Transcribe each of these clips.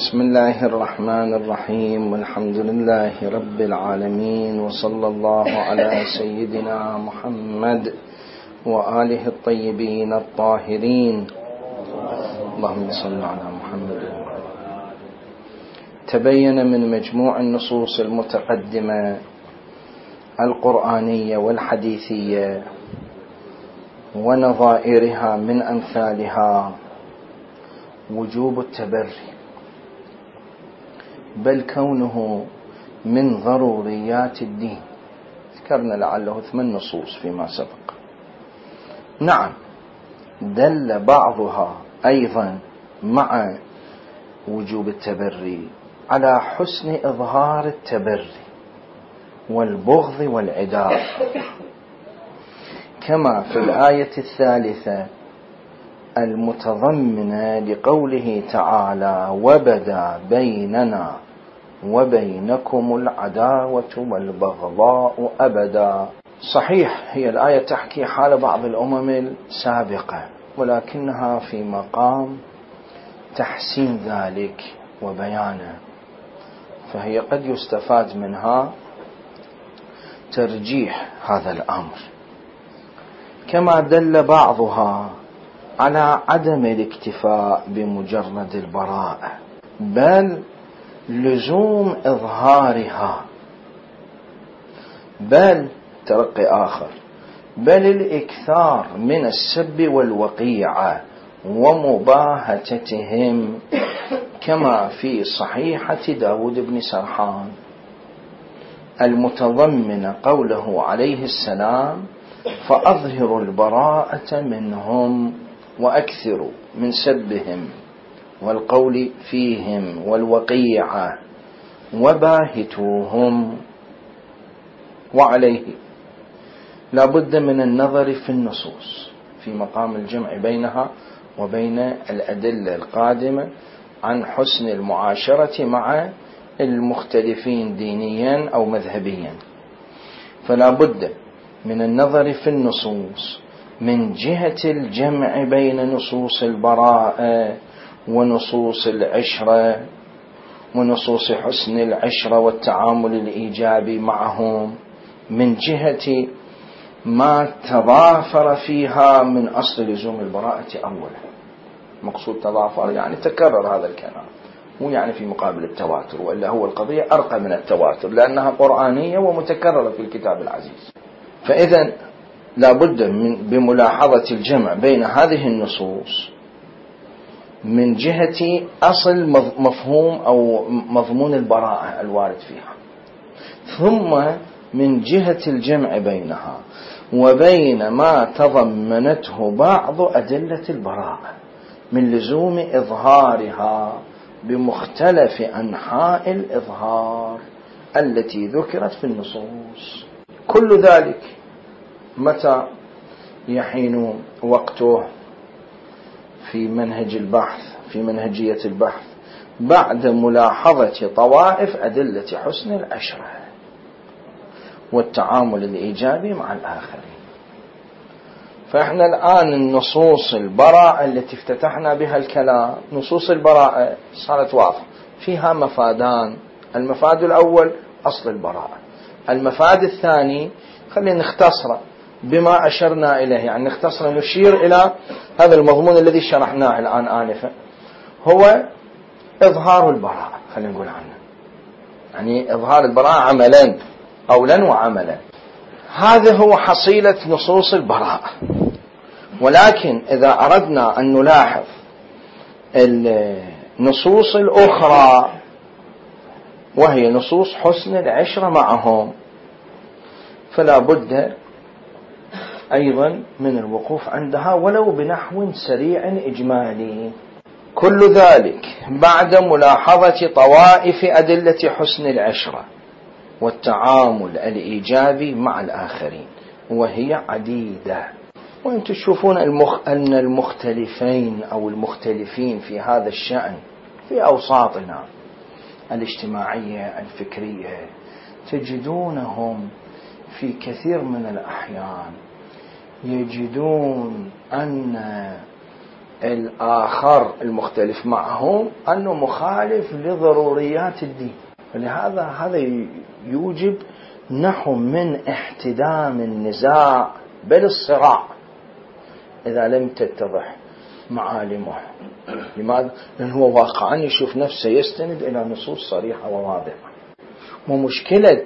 بسم الله الرحمن الرحيم، والحمد لله رب العالمين، وصلى الله على سيدنا محمد وآله الطيبين الطاهرين. اللهم صل على محمد. تبين من مجموع النصوص المتقدمة القرآنية والحديثية ونظائرها من أمثالها وجوب التبري، بل كونه من ضروريات الدين. ذكرنا لعله 8 نصوص فيما سبق. نعم، دل بعضها أيضا مع وجوب التبري على حسن إظهار التبري والبغض والعداء، كما في الآية 3 المتضمنة لقوله تعالى: وبدا بيننا وبينكم العداوة والبغضاء أبدا. صحيح هي الآية تحكي حال بعض الأمم السابقة، ولكنها في مقام تحسين ذلك وبيانه، فهي قد يستفاد منها ترجيح هذا الأمر. كما دل بعضها على عدم الاكتفاء بمجرد البراءة، بل لزوم إظهارها، بل ترقي آخر، بل الإكثار من السب والوقيعة ومباهتتهم، كما في صحيحة داود بن سرحان المتضمن قوله عليه السلام: فأظهروا البراءة منهم وأكثروا من سبهم والقول فيهم والوقيعة وباهتوهم. وعليه لا بد من النظر في النصوص في مقام الجمع بينها وبين الأدلة القادمة عن حسن المعاشرة مع المختلفين دينيا أو مذهبيا. فلا بد من النظر في النصوص من جهة الجمع بين نصوص البراءة ونصوص العشرة ونصوص حسن العشرة والتعامل الإيجابي معهم، من جهة ما تضافر فيها من أصل لزوم البراءة أولا. مقصود تضافر يعني تكرر هذا الكلام، مو يعني في مقابل التواتر، وإلا هو القضية أرقى من التواتر لأنها قرآنية ومتكررة في الكتاب العزيز. فإذا لا بد بملاحظة الجمع بين هذه النصوص من جهة أصل مفهوم أو مضمون البراءة الوارد فيها، ثم من جهة الجمع بينها وبين ما تضمنته بعض أدلة البراءة من لزوم إظهارها بمختلف أنحاء الإظهار التي ذكرت في النصوص. كل ذلك متى يحين وقته في منهج البحث، في منهجية البحث، بعد ملاحظة طوائف أدلة حسن العشرة والتعامل الإيجابي مع الآخرين. فإحنا الآن النصوص البراءة التي افتتحنا بها الكلام، نصوص البراءة صارت واضحة، فيها مفادان. المفاد الأول أصل البراءة، المفاد الثاني خلينا نختصره بما أشرنا إليه، يعني نختصر نشير إلى هذا المضمون الذي شرحناه الآن آنفا، هو إظهار البراءة. خلينا نقول عنه يعني إظهار البراءة عملا، قولا وعملا. هذا هو حصيلة نصوص البراءة. ولكن إذا أردنا أن نلاحظ النصوص الأخرى وهي نصوص حسن العشرة معهم، فلا بد أيضا من الوقوف عندها ولو بنحو سريع إجمالي. كل ذلك بعد ملاحظة طوائف أدلة حسن العشرة والتعامل الإيجابي مع الآخرين، وهي عديدة. وأنتم تشوفون أن المختلفين أو المختلفين في هذا الشأن في أوساطنا الاجتماعية الفكرية تجدونهم في كثير من الأحيان يجدون أن الآخر المختلف معه أنه مخالف لضروريات الدين. فلهذا هذا يوجب نحو من احتدام النزاع بل الصراع إذا لم تتضح معالمه. لماذا؟ لأنه هو واقعا يشوف نفسه يستند إلى نصوص صريحة وواضحة. ومشكلة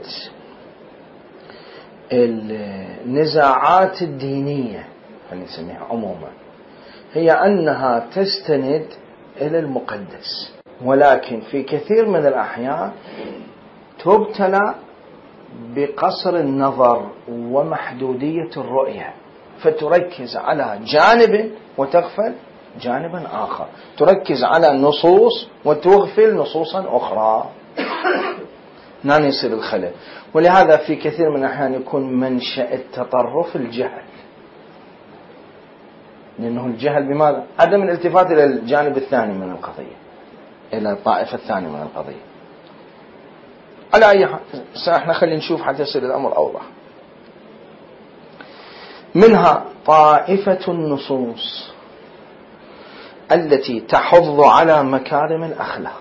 النزاعات الدينية نسميها عموما هي أنها تستند إلى المقدس، ولكن في كثير من الأحيان تبتلى بقصر النظر ومحدودية الرؤية، فتركز على جانب وتغفل جانبا آخر، تركز على نصوص وتغفل نصوصا أخرى. نعم يصير الخلل. ولهذا في كثير من الأحيان يكون منشأ التطرف الجهل، لأنه الجهل بماذا؟ عدم الالتفات إلى الجانب الثاني من القضية، إلى الطائفة الثانية من القضية. على أي حال احنا خلينا نشوف حتى يصير الأمر أوضح. منها طائفة النصوص التي تحض على مكارم الأخلاق.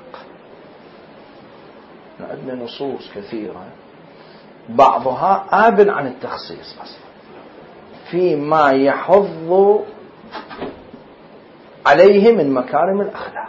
عندنا نصوص كثيرة بعضها آبن عن التخصيص أصلا فيما يحض عليه من مكارم الأخلاق.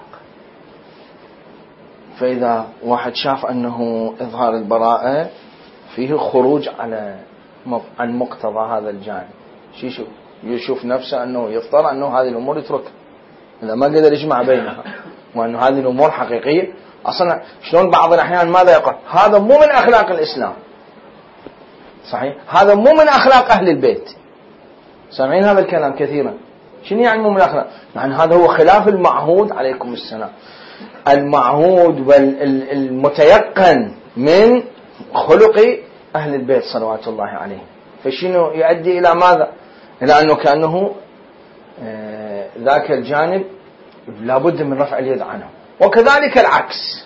فإذا واحد شاف أنه إظهار البراءة فيه خروج عن مقتضى هذا الجانب، يشوف نفسه أنه يضطر أنه هذه الأمور يتركها إذا ما قدر يجمع بينها، وأنه هذه الأمور حقيقية. أصلا شلون بعض الأحيان ماذا يقول؟ هذا مو من أخلاق الإسلام. صحيح، هذا مو من أخلاق أهل البيت. سامعين هذا الكلام كثيرا. شنو يعني مو من الأخلاق؟ يعني هذا هو خلاف المعهود عليكم السلام، المعهود والمتيقن من خلق أهل البيت صلوات الله عليهم. فشنو يؤدي إلى ماذا؟ إلى أنه كأنه ذاك الجانب لابد من رفع اليد عنه. وكذلك العكس،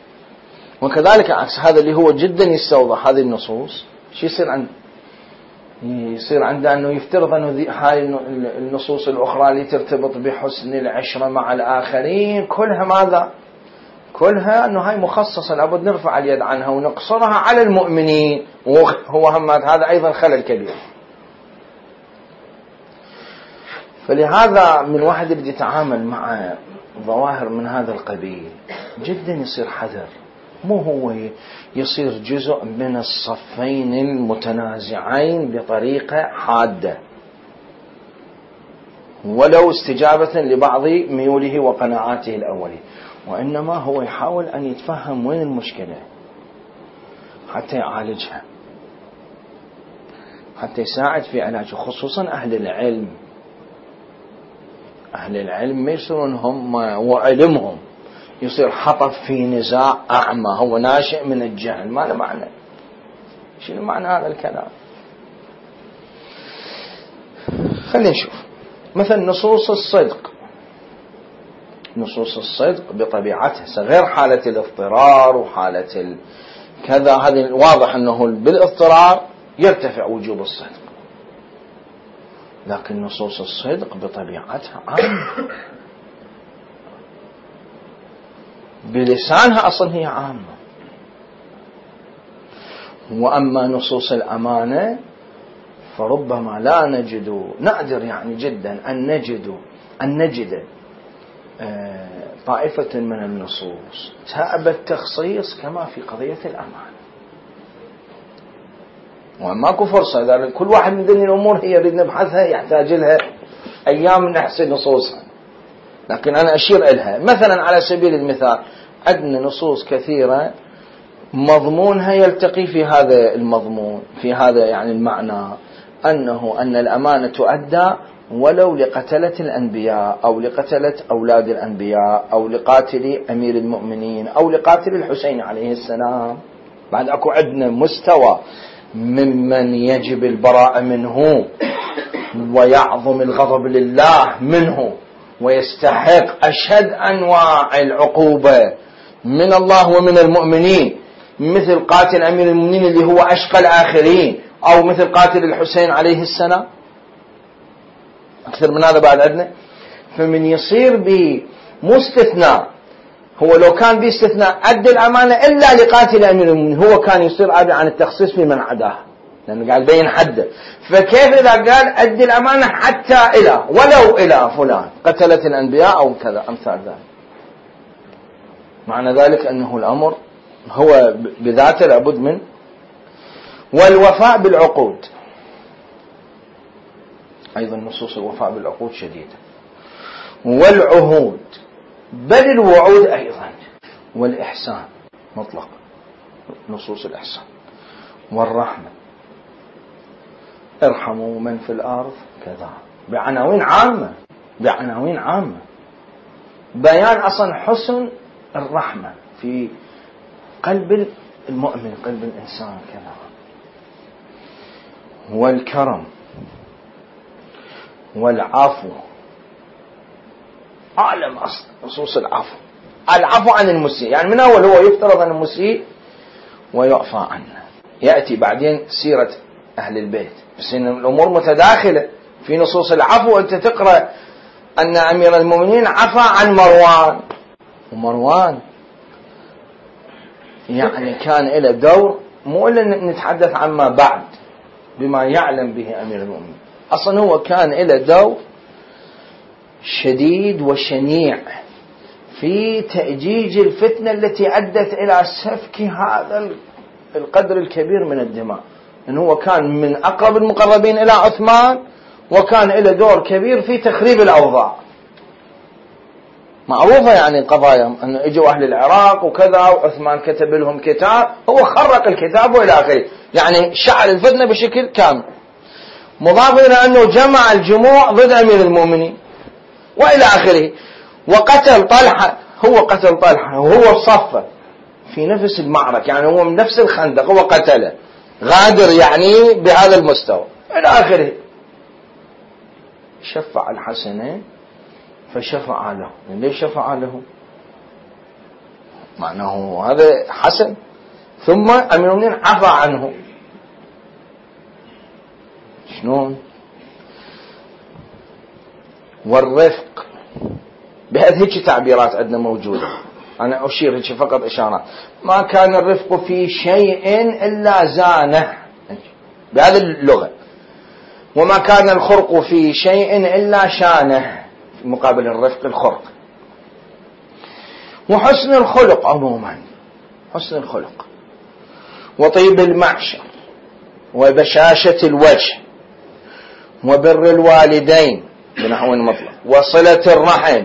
هذا اللي هو جدا يستوضح هذه النصوص. شو يصير عنده أنه يفترض أنه هاي النصوص الأخرى اللي ترتبط بحسن العشرة مع الآخرين كلها ماذا؟ كلها أنه هاي مخصصة لابد نرفع اليد عنها ونقصرها على المؤمنين، وهو هذا أيضا خلل كبير. فلهذا من واحد يبدأ يتعامل مع ظواهر من هذا القبيل جدا يصير حذر، مو هو يصير جزء من الصفين المتنازعين بطريقة حادة ولو استجابة لبعض ميوله وقناعاته الأولية، وإنما هو يحاول أن يتفهم وين المشكلة حتى يعالجها، حتى يساعد في علاجه. خصوصا أهل العلم ما يصيرون هم وعلمهم يصير حطب في نزاع أعمى هو ناشئ من الجهل. ما له معنى. شنو معنى هذا الكلام؟ خلينا نشوف مثلا نصوص الصدق بطبيعتها غير حالة الاضطرار وحالة كذا. هذه واضح أنه بالاضطرار يرتفع وجوب الصدق، لكن نصوص الصدق بطبيعتها عامة بلسانها أصلا هي عامة. وأما نصوص الأمانة فربما نادر يعني جدا أن نجد طائفة من النصوص تأبى التخصيص كما في قضية الأمانة. وماكو فرصة، إذا كل واحد من ذني الأمور هي يريد نبحثها يحتاج لها أيام نحسن نصوصها، لكن أنا أشير إلها. مثلا على سبيل المثال عندنا نصوص كثيرة مضمونها يلتقي في هذا المضمون، في هذا يعني المعنى أن الأمانة تؤدى ولو لقتلة الأنبياء أو لقتلة أولاد الأنبياء أو لقاتل أمير المؤمنين أو لقاتل الحسين عليه السلام. بعد أكو عندنا مستوى ممن يجب البراءة منه ويعظم الغضب لله منه ويستحق أشد أنواع العقوبة من الله ومن المؤمنين، مثل قاتل أمير المؤمنين اللي هو أشقى الآخرين، أو مثل قاتل الحسين عليه السلام. أكثر من هذا بعد عندنا. فمن يصير مو استثناء، هو لو كان باستثناء أدى الأمانة إلا لقاتل أمير المؤمنين، هو كان يصير عادي عن التخصيص في من عداه، لأنه قاعد يبين حده. فكيف إذا قال أدي الأمانة حتى إلى ولو إلى فلان قتلت الأنبياء أو كذا أمثال ذلك؟ معنى ذلك أنه الأمر هو بذاته لابد من. والوفاء بالعقود، أيضا نصوص الوفاء بالعقود شديدة، والعهود، بل الوعود أيضا، والإحسان مطلق، نصوص الإحسان، والرحمة، ارحموا من في الأرض كذا، بعناوين عامة، بعناوين عامة، بيان أصلا حسن الرحمة في قلب المؤمن، قلب الإنسان كذا. والكرم، والعفو، أعلم أصل نصوص العفو، العفو عن المسيء، يعني من أول هو يفترض أن المسيء ويعفى عنه. يأتي بعدين سيرة أهل البيت، بس إن الأمور متداخلة في نصوص العفو. أنت تقرأ أن أمير المؤمنين عفى عن مروان، ومروان يعني كان له دور، مو إلا نتحدث عما بعد بما يعلم به أمير المؤمنين، أصلا هو كان له دور شديد وشنيع في تأجيج الفتنة التي أدت إلى سفك هذا القدر الكبير من الدماء. إنه هو كان من أقرب المقربين إلى عثمان، وكان له دور كبير في تخريب الأوضاع. معروفة يعني قضايا أن اجوا أهل العراق وكذا، وعثمان كتب لهم كتاب، هو خرق الكتاب وإلى آخره، يعني شعل الفتنة بشكل كامل، مضاف إلى أنه جمع الجموع ضد أمير المؤمنين وإلى آخره. وقتل طلحة، هو قتل طلحة وهو صفه في نفس المعركة، يعني هو من نفس الخندق هو قتله، غادر يعني بهذا المستوى إلى آخره. شفع الحسنين فشفع له. ليش شفع له؟ معناه هذا حسن، ثم أمير المؤمنين عفى عنه. شلون؟ والرفق، بهذه هيك تعبيرات عندنا موجودة، أنا أشير هيك فقط إشارات. ما كان الرفق في شيء إلا زانه، بهذه اللغة. وما كان الخرق في شيء إلا شانه، مقابل الرفق الخرق. وحسن الخلق عموما، حسن الخلق، وطيب المعشر، وبشاشة الوجه، وبر الوالدين بنحو مطلق، وصلة الرحم،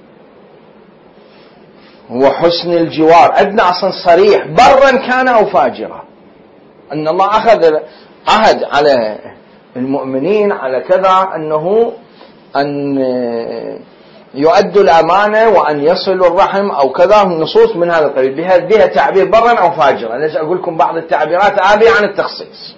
وحسن الجوار. عندنا أصلا صريح برا كان أو فاجرا، أن الله أخذ عهد على المؤمنين على كذا، أنه أن يؤدوا الأمانة وأن يصلوا الرحم أو كذا، النصوص من هذا القبيل بها تعبير برا أو فاجرا. ليش أقول لكم بعض التعبيرات عابية عن التخصيص.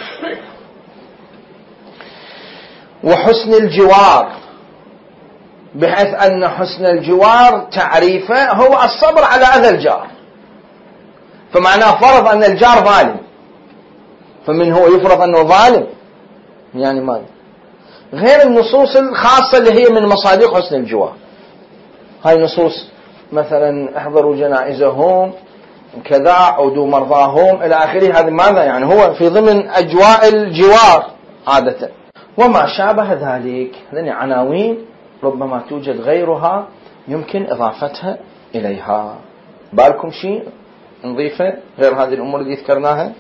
وحسن الجوار، بحيث أن حسن الجوار تعريفه هو الصبر على أذى الجار، فمعناه فرض أن الجار ظالم، فمن هو يفرض أنه ظالم يعني ماذا؟ غير النصوص الخاصة اللي هي من مصادق حسن الجوار. هاي نصوص مثلا احضروا جنائزهم كذا، عودوا مرضاهم إلى آخره، هذا ماذا يعني؟ هو في ضمن أجواء الجوار عادة. وما شابه ذلك، هذه عناوين ربما توجد غيرها يمكن إضافتها إليها. بالكم شيء نضيفه غير هذه الأمور اللي ذكرناها؟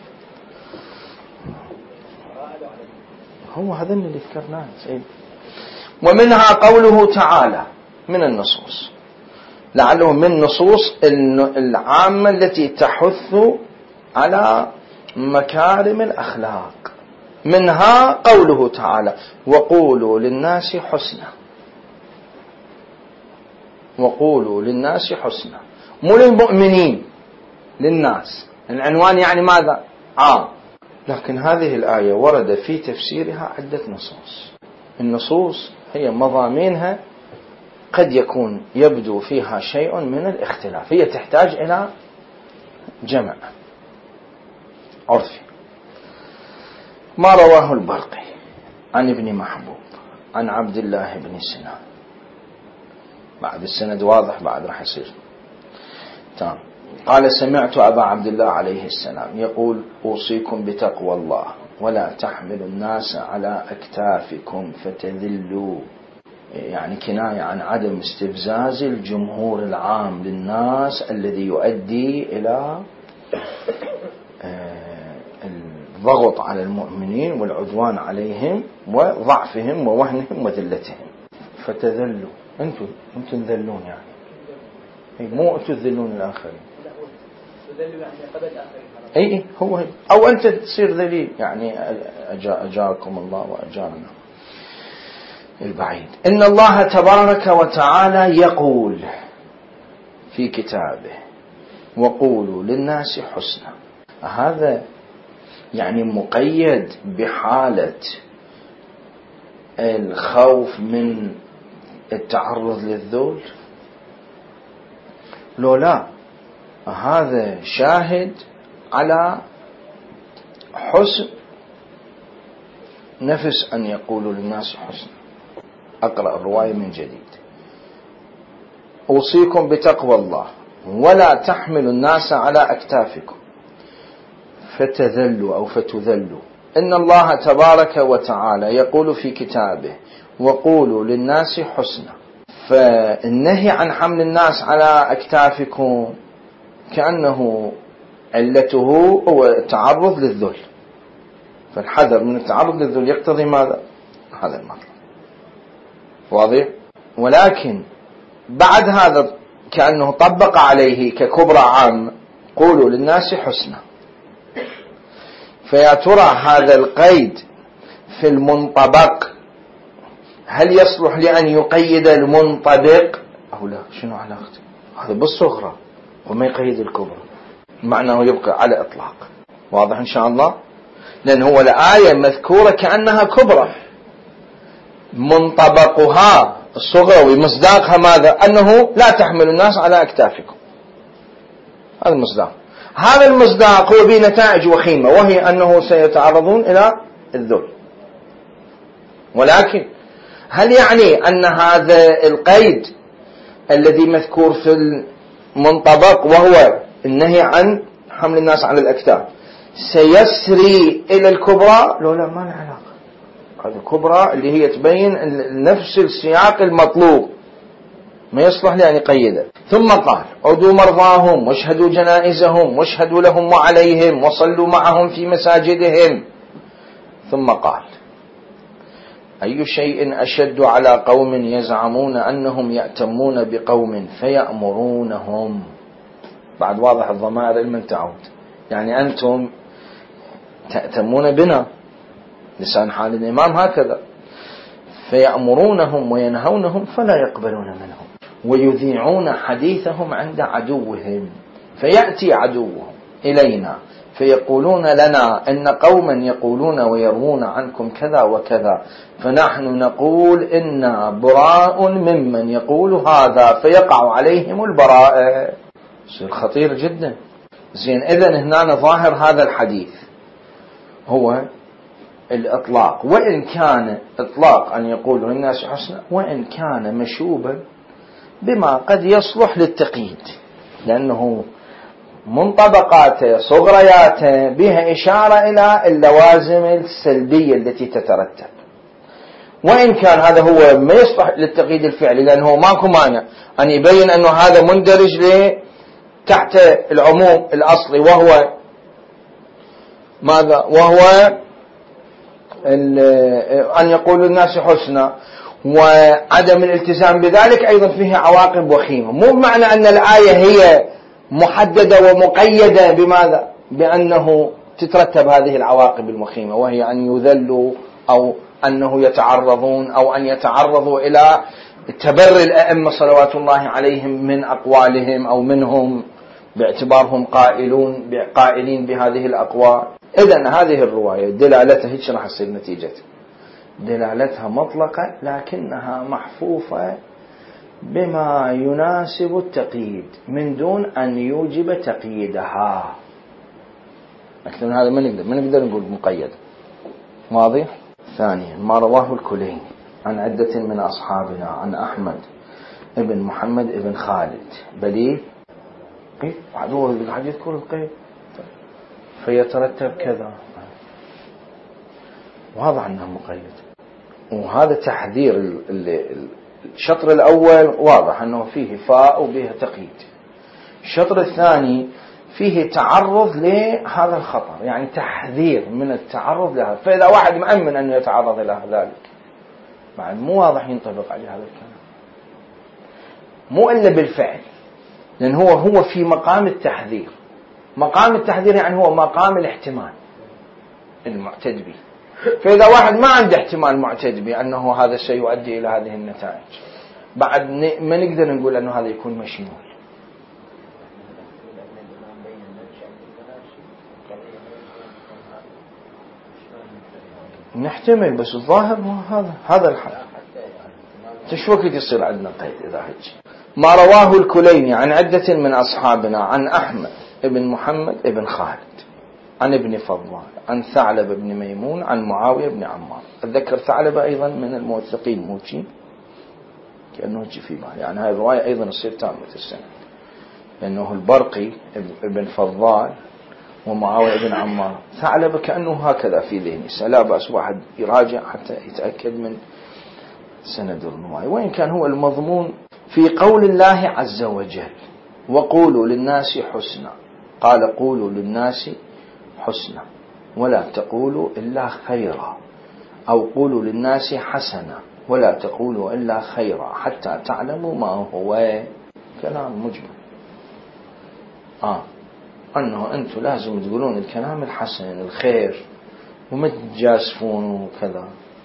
هو هذا اللي ذكرناه. ومنها قوله تعالى من النصوص، لعله من نصوص العامة التي تحث على مكارم الأخلاق. منها قوله تعالى وقولوا للناس حسنا. وقولوا للناس حسنا، مو للمؤمنين، للناس. العنوان يعني ماذا؟ عام. لكن هذه الآية ورد في تفسيرها عدة نصوص. النصوص هي مضامينها قد يكون يبدو فيها شيء من الاختلاف، هي تحتاج إلى جمع عرفي. ما رواه البرقي عن ابن محبوب عن عبد الله بن سنان بعد السند واضح بعد راح يصير تمام. قال سمعت أبا عبد الله عليه السلام يقول أوصيكم بتقوى الله ولا تحملوا الناس على أكتافكم فتذلوا، يعني كناية عن عدم استفزاز الجمهور العام للناس الذي يؤدي إلى الضغط على المؤمنين والعدوان عليهم وضعفهم ووهنهم وذلتهم. فتذلوا، أنتم تذلون، يعني مو أنتم تذلون الآخرين، أي هو أو أنت تصير ذليل، يعني أجاكم الله وأجارنا البعيد. إن الله تبارك وتعالى يقول في كتابه وقولوا للناس حسنا. هذا يعني مقيد بحالة الخوف من التعرض للذل؟ لو لا، هذا شاهد على حسن نفس أن يقولوا للناس حسنا. أقرأ الرواية من جديد. أوصيكم بتقوى الله ولا تحملوا الناس على أكتافكم فتذلوا أو فتذلوا. إن الله تبارك وتعالى يقول في كتابه وقولوا للناس حسنا. فالنهي عن حمل الناس على أكتافكم كأنه علته هو التعرض للذل، فالحذر من التعرض للذل يقتضي ماذا؟ هذا المطلب واضح. ولكن بعد هذا كأنه طبق عليه ككبرى عام قولوا للناس حسنا. فيا ترى هذا القيد في المنطبق هل يصلح لأن يقيد المنطبق أو لا؟ شنو علاقته؟ هذا بالصغرى وما يقيد الكبرى، معناه يبقى على إطلاق. واضح إن شاء الله؟ لأن هو الآية مذكورة كأنها كبرى، منطبقها الصغرى ومصداقها ماذا؟ أنه لا تحمل الناس على أكتافكم. هذا المصداق. هذا المصداق هو به نتائج وخيمة، وهي أنه سيتعرضون إلى الذل. ولكن هل يعني أن هذا القيد الذي مذكور في المنطبق وهو النهي عن حمل الناس على الأكتاف سيسري إلى الكبرى؟ لا ما له علاقة. هذه الكبرى اللي هي تبين نفس السياق المطلوب، ما يصلح لأن يقيده. ثم قال عدوا مرضاهم واشهدوا جنائزهم واشهدوا لهم وعليهم وصلوا معهم في مساجدهم. ثم قال أي شيء أشد على قوم يزعمون أنهم يأتمون بقوم فيأمرونهم. بعد واضح الضمائر لمن تعود، يعني أنتم تأتمون بنا، لسان حال الإمام هكذا، فيأمرونهم وينهونهم فلا يقبلون منهم ويذيعون حديثهم عند عدوهم. فيأتي عدوهم إلينا فيقولون لنا إن قوما يقولون ويروون عنكم كذا وكذا، فنحن نقول إنا براء ممن يقول هذا، فيقع عليهم البراء. شيء خطير جدا. زين، إذن هنا ظاهر هذا الحديث هو الإطلاق، وإن كان إطلاق أن يقولوا للناس حسنا، وإن كان مشوبا بما قد يصلح للتقييد، لأنه منطبقاته صغرياته بها إشارة إلى اللوازم السلبية التي تترتب. وإن كان هذا هو ما يصلح للتقييد الفعلي، لأنه ماكو مانع أن يبين أنه هذا مندرج تحت العموم الأصلي، وهو ماذا؟ وهو أن يقول الناس حسنا، وعدم الالتزام بذلك أيضا فيه عواقب وخيمة. مو معنى أن الآية هي محددة ومقيدة بماذا؟ بأنه تترتب هذه العواقب الوخيمة، وهي أن يذلوا أو أنه يتعرضون أو أن يتعرضوا إلى تبري الأئمة صلوات الله عليهم من أقوالهم أو منهم باعتبارهم قائلين بهذه الأقوال. إذن هذه الرواية دلالتها هيك راح تصير نتيجتها، دلالتها مطلقة لكنها محفوفة بما يناسب التقييد من دون أن يوجب تقييدها. لكن هذا ما نقدر نقول مقيد. واضح؟ ثانيا، ما رواه الكليني عن عدة من أصحابنا عن أحمد ابن محمد ابن خالد. بلي بعد هو قاعد يذكر القيد فيترتب كذا، واضح أنه مقيد. وهذا تحذير. الشطر الأول واضح أنه فيه فاء وبه تقييد. الشطر الثاني فيه تعرض لهذا الخطر، يعني تحذير من التعرض لها. فإذا واحد مأمن أن يتعرض إلى ذلك بعد مو واضح ينطبق عليه هذا الكلام، مو إلا بالفعل، لأن هو في مقام التحذير. مقام التحذير يعني هو مقام الاحتمال المعتد به. فإذا واحد ما عنده احتمال معتد به أنه هذا سيؤدي إلى هذه النتائج، بعد ما نقدر نقول أنه هذا يكون مشمول. نحتمل، بس الظاهر هذا الحال. شو وقت يصير عندنا قيد إذا هيك؟ ما رواه الكليني عن عدة من أصحابنا عن أحمد ابن محمد ابن خالد عن ابن فضال عن ثعلب بن ميمون عن معاوية بن عمار. أتذكر ثعلب أيضا من الموثقين موجين كأنه يجي في بالي، يعني هذه الرواية أيضا تصير تامة السنة، لأنه البرقي ابن فضال ومعاوية بن عمار. ثعلب كأنه هكذا في ذهني، لا بأس واحد يراجع حتى يتأكد من سند الرواية. وإن كان هو المضمون في قول الله عز وجل وقولوا للناس حسنا، قال قولوا للناس حسنا ولا تقولوا إلا خيرا، أو قولوا للناس حسنا ولا تقولوا إلا خيرا حتى تعلموا ما هو. كلام مجمل. أنه أنتم لازم تقولون الكلام الحسن الخير وما تجاسفون وكذا.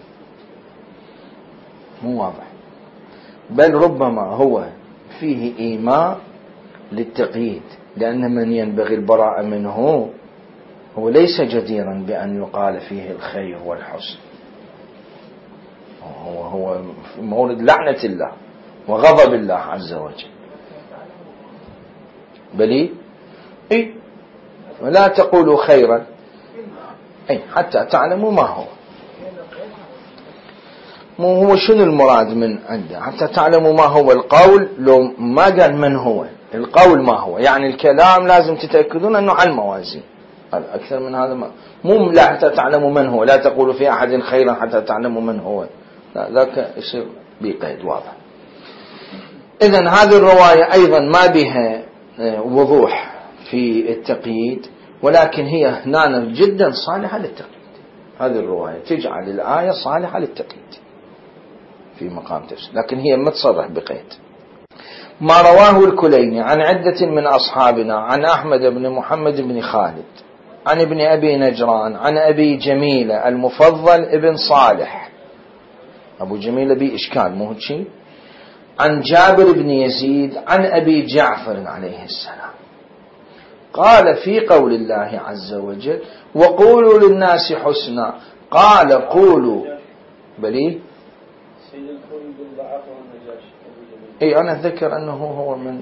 مو واضح، بل ربما هو فيه إيماء للتقييد، لأن من ينبغي البراءة منه هو ليس جديرا بأن يقال فيه الخير والحسن. هو مورد لعنة الله وغضب الله عز وجل. بلي ولا تقولوا خيرا حتى تعلموا ما هو. مو هو شنو المراد من عنده حتى تعلموا ما هو القول؟ لو ما قال من هو القول ما هو، يعني الكلام لازم تتأكدون أنه على الموازين. أكثر من هذا مو لا حتى تعلموا من هو، لا تقولوا في أحد خيرا حتى تعلموا من هو، لا ذاك يصير بقيد واضح. إذن هذه الرواية أيضا ما بها وضوح في التقييد، ولكن هي هنا جدا صالحة للتقييد. هذه الرواية تجعل الآية صالحة للتقييد في مقام تفسير، لكن هي ما تصرح بقيد. ما رواه الكليني عن عدة من أصحابنا عن أحمد بن محمد بن خالد عن ابن أبي نجران عن أبي جميلة المفضل ابن صالح. أبو جميلة بإشكال مو شيء. عن جابر بن يزيد عن أبي جعفر عليه السلام قال في قول الله عز وجل وقولوا للناس حسنا، قال قولوا بلي أنا أتذكر أنه هو من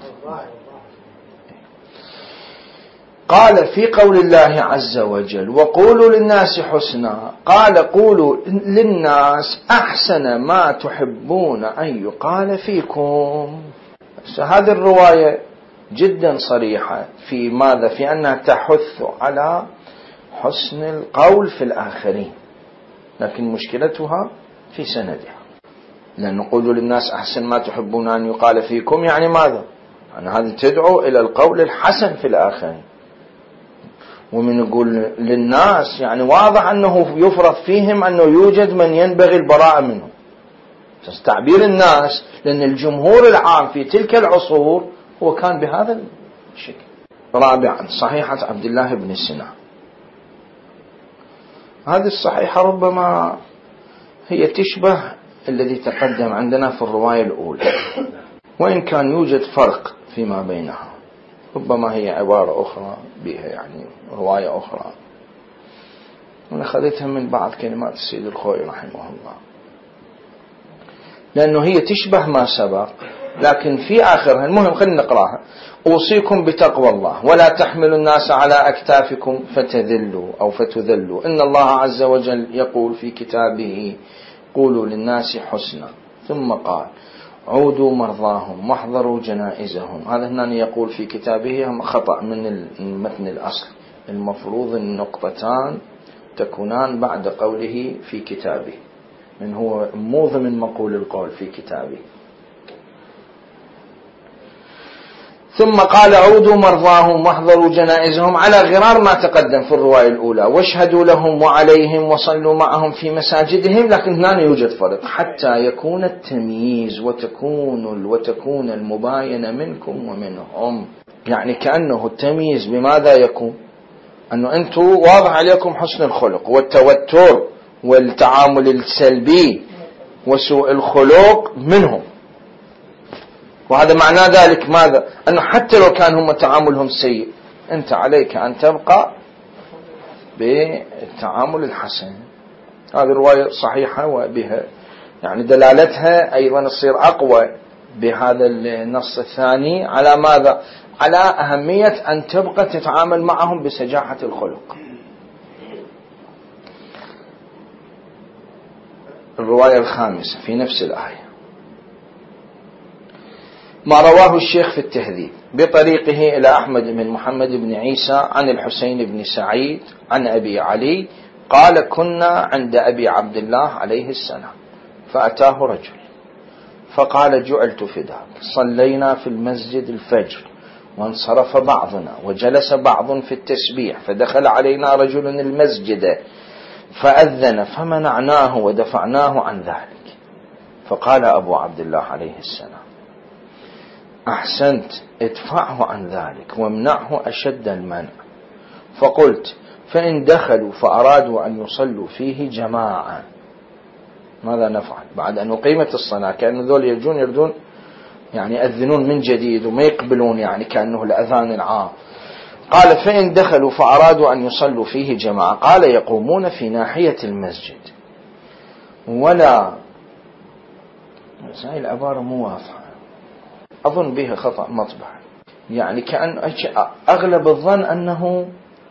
قال في قول الله عز وجل وقولوا للناس حسنا، قال قولوا للناس أحسن ما تحبون أن يقال فيكم. هذه الرواية جدا صريحة في ماذا؟ في أنها تحث على حسن القول في الآخرين، لكن مشكلتها في سندها، لأن قولوا للناس أحسن ما تحبون أن يقال فيكم يعني ماذا؟ يعني هذه تدعو إلى القول الحسن في الآخرين. ومن يقول للناس يعني واضح أنه يفرض فيهم أنه يوجد من ينبغي البراءة منه. تعبير الناس لأن الجمهور العام في تلك العصور هو كان بهذا الشكل. رابعا صحيحة عبد الله بن سنان. هذه الصحيحة ربما هي تشبه الذي تقدم عندنا في الرواية الأولى، وإن كان يوجد فرق فيما بينها، ربما هي عبارة أخرى بها يعني رواية أخرى، ونأخذتها من بعض كلمات السيد الخوئي رحمه الله، لأنه هي تشبه ما سبق لكن في آخرها. المهم خلينا نقراها. أوصيكم بتقوى الله ولا تحملوا الناس على أكتافكم فتذلوا أو فتذلوا، إن الله عز وجل يقول في كتابه قولوا للناس حسنا، ثم قال عودوا مرضاهم واحضروا جنائزهم. هذا هنا يقول في كتابه خطأ من المتن الأصل، المفروض النقطتان تكونان بعد قوله في كتابه، من هو مو ضمن مقول القول في كتابه. ثم قال عودوا مرضاهم واحضروا جنائزهم على غرار ما تقدم في الرواية الأولى، واشهدوا لهم وعليهم وصلوا معهم في مساجدهم. لكن هنا يوجد فرق حتى يكون التمييز وتكون المباينة منكم ومنهم. يعني كأنه التمييز بماذا يكون؟ أنه أنتم واضح عليكم حسن الخلق والتوتر والتعامل السلبي وسوء الخلق منهم، وهذا معناه ذلك ماذا؟ أنه حتى لو كان هم تعاملهم سيء أنت عليك أن تبقى بالتعامل الحسن. هذه الرواية صحيحة، وبها يعني دلالتها أيضا تصير أقوى بهذا النص الثاني على ماذا؟ على أهمية أن تبقى تتعامل معهم بسجاحة الخلق. الرواية الخامسة في نفس الآية، ما رواه الشيخ في التهذيب بطريقه إلى أحمد بن محمد بن عيسى عن الحسين بن سعيد عن أبي علي قال كنا عند أبي عبد الله عليه السلام فأتاه رجل فقال جعلت فداك. صلينا في المسجد الفجر وانصرف بعضنا وجلس بعض في التسبيح، فدخل علينا رجل المسجد فأذن فمنعناه ودفعناه عن ذلك. فقال أبو عبد الله عليه السلام أحسنت، ادفعه عن ذلك وامنعه أشد المنع. فقلت فإن دخلوا فأرادوا أن يصلوا فيه جماعة ماذا نفعل؟ بعد أن أقيمت الصلاة كأن ذول يردون يعني يأذنون من جديد وما يقبلون، يعني كأنه الأذان العام. قال فإن دخلوا فأرادوا أن يصلوا فيه جماعة قال يقومون في ناحية المسجد ولا هاي العبارة مو واضحة، أظن بها خطأ مطبع، يعني كأن أغلب الظن أنه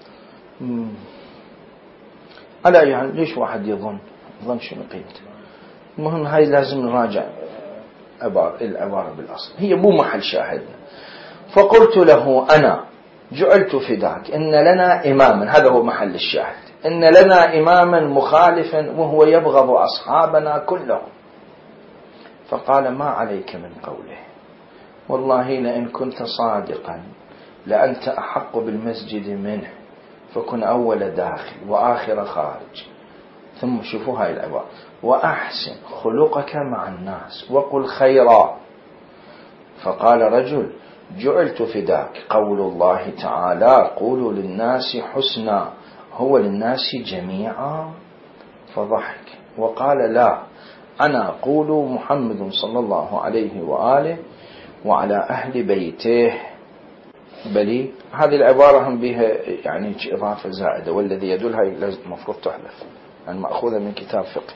ألا يعني ليش واحد يظن شنو قيمته؟ المهم هاي لازم نراجع العبارة بالأصل، هي مو محل شاهدنا. فقلت له أنا جعلت فداك إن لنا إماما، هذا هو محل الشاهد، إن لنا إماما مخالفا وهو يبغض أصحابنا كلهم. فقال ما عليك من قوله، والله لئن كنت صادقا لأنت أحق بالمسجد منه، فكن أول داخل وآخر خارج. ثم شوفوا هاي العبارة وأحسن خلقك مع الناس وقل خيرا. فقال رجل جعلت فداك قول الله تعالى قولوا للناس حسنا، هو للناس جميعا؟ فضحك وقال لا، أنا أقول محمد صلى الله عليه وآله وعلى أهل بيته. بلي هذه العبارة هم بها يعني إضافة زائدة، والذي يدلها لازم مفروض تحذف، يعني مأخوذة من كتاب فقه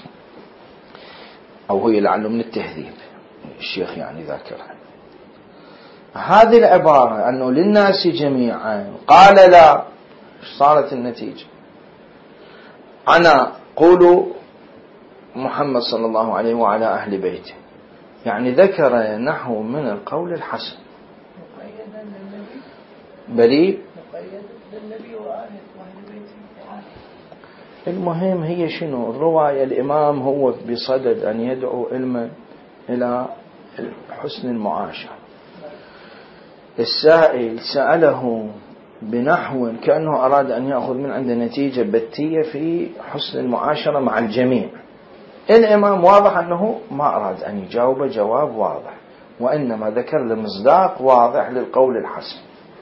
أو هي لعله من التهذيب، الشيخ يعني ذاكرها. هذه العبارة أنه للناس جميعا قال لا، صارت النتيجة أنا قولوا محمد صلى الله عليه وعلى أهل بيته، يعني ذكر نحو من القول الحسن. بلي المهم هي شنو الرواية؟ الإمام هو بصدد أن يدعو علما إلى حسن المعاشرة. السائل سأله بنحو كأنه أراد أن يأخذ من عنده نتيجة بتية في حسن المعاشرة مع الجميع. الإمام واضح أنه ما أراد أن يجاوب جواب واضح، وإنما ذكر لمصداق واضح للقول الحسن.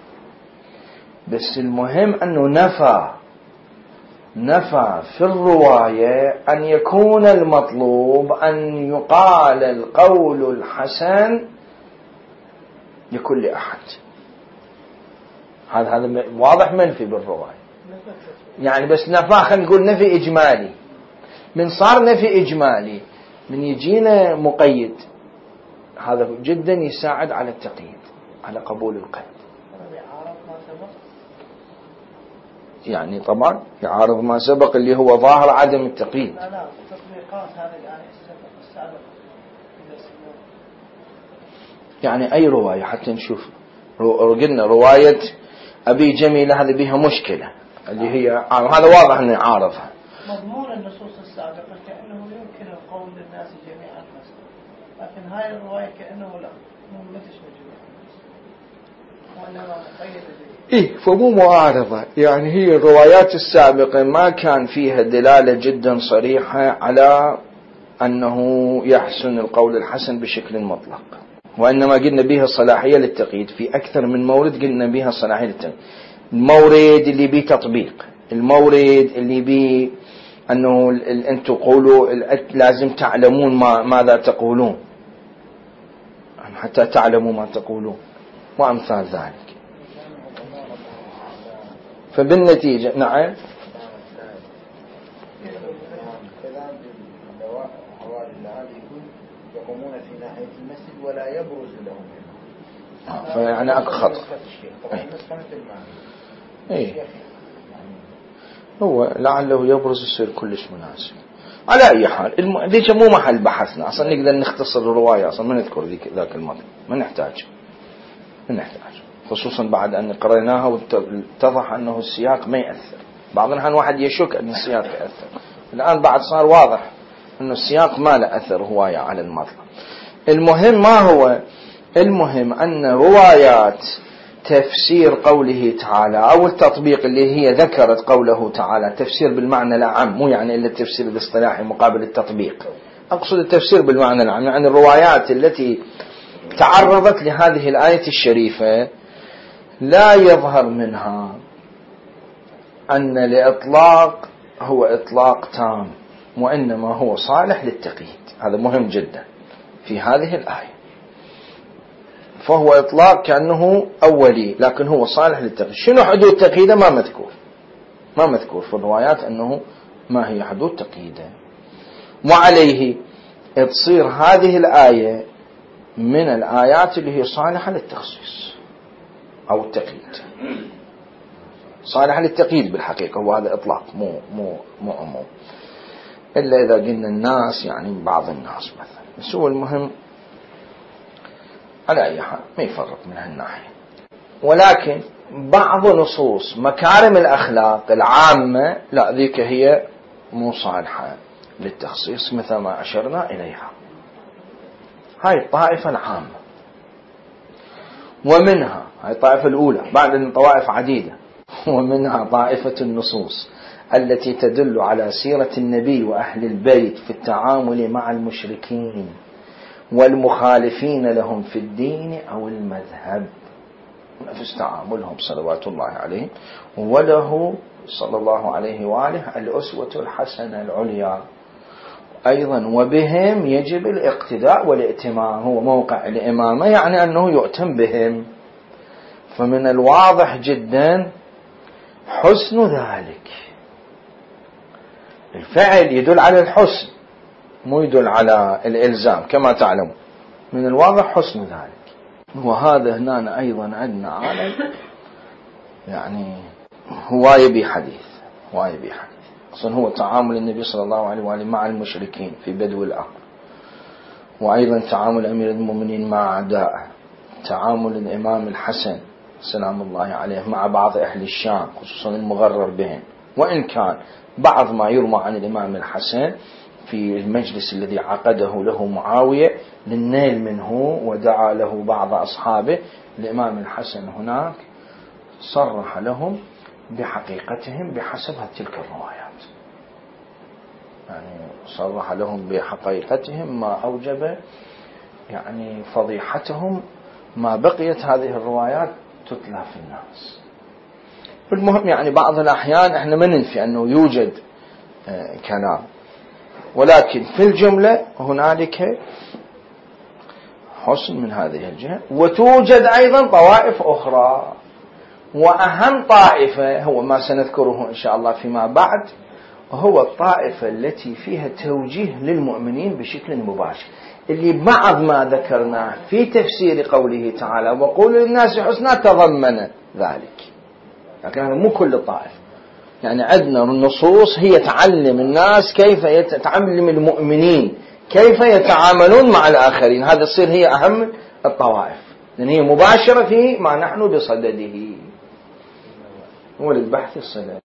بس المهم أنه نفى في الرواية أن يكون المطلوب أن يقال القول الحسن لكل أحد. هذا واضح منفي بالرواية، يعني بس نفى، خلينا نقول نفي إجمالي. من صار نفي إجمالي من يجينا مقيد، هذا جدا يساعد على التقييد، على قبول القيد. يعني طبعا يعارض ما سبق اللي هو ظاهر عدم التقييد. يعني أي رواية حتى نشوف. قلنا رواية أبي جميلة هذه بها مشكلة اللي هي هذا واضح أنه عارضها. مضمون النصوص السابقة كأنه يمكن القول للناس جميعا مثلا، لكن هاي الرواية كأنه لا مش موجودة وإنما مقيدة. فمو معارضة، يعني هي الروايات السابقة ما كان فيها دلالة جدا صريحة على أنه يحسن القول الحسن بشكل مطلق، وإنما قلنا بها صلاحية للتقييد. في أكثر من مورد قلنا بها صلاحية للتقييد. المورد اللي بيه تطبيق، المورد اللي بيه أنه أنتم قولوا لازم تعلمون ماذا تقولون حتى تعلموا ما تقولون وأمثال ذلك. فبالنتيجة نعم يقومون في ناحية المسجد ولا يبرز لهم فيعني أكو خطأ. هو لعله يبرز يصير كلش مناسب. على أي حال ذيك مو محل بحثنا أصلا، نقدر نختصر الرواية أصلا ما نذكر ذاك المطلب، ما نحتاج خصوصا بعد أن قرأناها واتضح أنه السياق ما يأثر. بعض الأحيان واحد يشك أن السياق يأثر، الآن بعد صار واضح أن السياق ما له أثر هواية على المطلب. المهم ما هو المهم أن روايات تفسير قوله تعالى أو التطبيق اللي هي ذكرت قوله تعالى تفسير بالمعنى العام، مو يعني إلا التفسير الاصطلاحي مقابل التطبيق، أقصد التفسير بالمعنى العام، يعني الروايات التي تعرضت لهذه الآية الشريفة لا يظهر منها أن الإطلاق هو إطلاق تام، وإنما هو صالح للتقييد. هذا مهم جدا في هذه الآية. فهو إطلاق كأنه أولي لكن هو صالح للتقييد. شنو حدود تقييده؟ ما مذكور في الروايات أنه ما هي حدود تقييده، وعليه تصير هذه الآية من الآيات اللي هي صالحة للتخصيص أو التقييد، صالحة للتقييد بالحقيقة. هو هذا إطلاق مو عموم، إلا إذا قلنا الناس يعني بعض الناس مثلا. بس هو المهم على أي حال ما يفرق من هالناحية. ولكن بعض نصوص مكارم الأخلاق العامة لا، ذيك هي مو صالحة للتخصيص مثل ما أشرنا إليها. هاي الطائفة العامة، ومنها هاي الطائفة الأولى بعد أن طوائف عديدة، ومنها طائفة النصوص التي تدل على سيرة النبي وأهل البيت في التعامل مع المشركين والمخالفين لهم في الدين أو المذهب، نفس تعاملهم صلوات الله عليه، وله صلى الله عليه وآله الأسوة الحسنة العليا أيضا، وبهم يجب الاقتداء والائتمام. هو موقع الإمامة يعني أنه يؤتم بهم. فمن الواضح جدا حسن ذلك. الفعل يدل على الحسن مو يدل على الإلزام كما تعلم. من الواضح حسن ذلك. وهذا هنا أيضا عندنا عالم يعني هواية بحديث أصلا هو تعامل النبي صلى الله عليه وآله مع المشركين في بدو الأمر، وأيضا تعامل أمير المؤمنين مع أعدائه، تعامل الإمام الحسن سلام الله عليه مع بعض أهل الشام خصوصا المغرر بهم. وإن كان بعض ما يروى عن الإمام الحسن في المجلس الذي عقده له معاوية للنيل منه ودعا له بعض أصحابه، الإمام الحسن هناك صرح لهم بحقيقتهم بحسب تلك الروايات، يعني صرح لهم بحقيقتهم ما أوجب يعني فضيحتهم ما بقيت هذه الروايات تتلى في الناس. المهم يعني بعض الأحيان احنا ما ننفي أنه يوجد كلام، ولكن في الجملة هنالك حسن من هذه الجهة. وتوجد أيضا طوائف أخرى، وأهم طائفة هو ما سنذكره إن شاء الله فيما بعد، وهو الطائفة التي فيها توجيه للمؤمنين بشكل مباشر، اللي بعض ما ذكرناه في تفسير قوله تعالى وقولوا للناس حسنا تضمن ذلك، لكن هذا مو كل الطائفة. يعني عندنا النصوص هي تعلم الناس كيف تعلم المؤمنين كيف يتعاملون مع الآخرين، هذا تصير هي أهم الطوائف، لأن هي مباشرة في ما نحن بصدده، هو للبحث الصدد.